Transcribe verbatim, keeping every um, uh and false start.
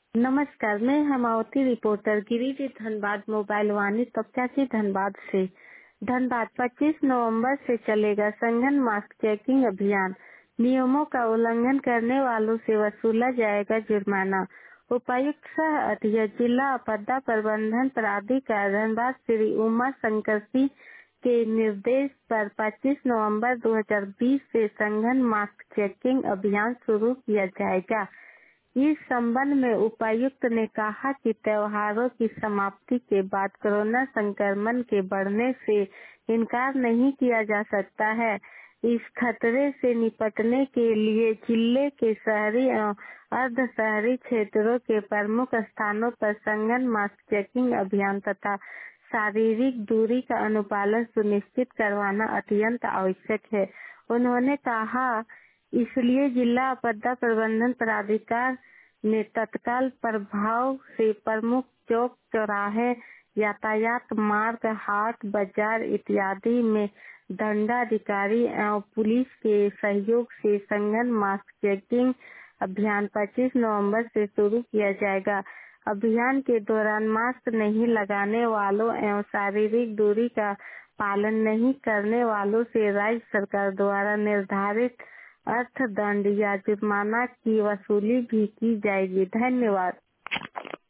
नमस्कार, मैं Hemavati reporter Giridih Dhanbad mobile Vaani Topchanchi Dhanbad से। धनबाद पच्चीस नवंबर से चलेगा सघन मास्क चेकिंग अभियान। नियमों का उल्लंघन करने वालों से वसूला जाएगा जुर्माना। उपायुक्त सह अधीक्षक जिला आपदा प्रबंधन प्राधिकार धनबाद श्री उमा शंकर सिंह के निर्देश पर पच्चीस नवंबर दो हज़ार बीस से सघन मास्क चेकिंग अभियान शुरू किया जाएगा। इस संबंध में उपायुक्त ने कहा कि त्योहारों की समाप्ति के बाद कोरोना संक्रमण के बढ़ने से इनकार नहीं किया जा सकता है। इस खतरे से निपटने के लिए जिले के शहरी एवं अर्ध शहरी क्षेत्रों के प्रमुख स्थानों पर सघन मास्क चेकिंग अभियान तथा शारीरिक दूरी का अनुपालन सुनिश्चित करवाना अत्यंत आवश्यक है। उन्होंने कहा, इसलिए जिला आपदा प्रबंधन प्राधिकार ने तत्काल प्रभाव से प्रमुख चौक चौराहे, यातायात मार्ग, हाट बाजार इत्यादि में दंडाधिकारी एवं पुलिस के सहयोग से सघन मास्क चेकिंग अभियान पच्चीस नवंबर से शुरू किया जाएगा। अभियान के दौरान मास्क नहीं लगाने वालों एवं शारीरिक दूरी का पालन नहीं करने वालों से राज्य सरकार द्वारा निर्धारित अर्थदंड या जुर्माना की वसूली भी की जाएगी। धन्यवाद।